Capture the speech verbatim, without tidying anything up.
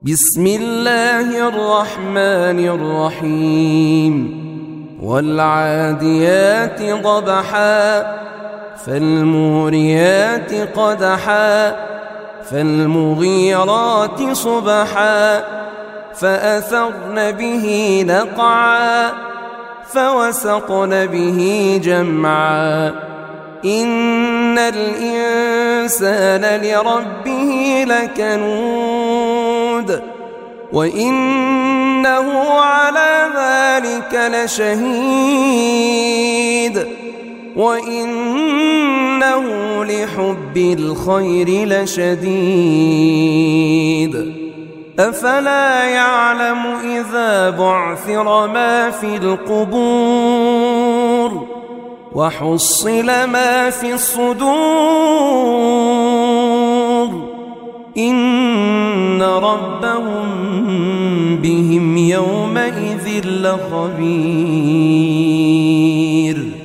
بسم الله الرحمن الرحيم والعاديات ضبحا فالموريات قدحا فالمغيرات صبحا فأثرن به نقعا فوسطن به جمعا إن الإنسان لربه لكنود وإنه على ذلك لشهيد وإنه لحب الخير لشديد أفلا يعلم إذا بعثر ما في القبور وحصل ما في الصدور إن ربهم بهم يومئذ لخبير.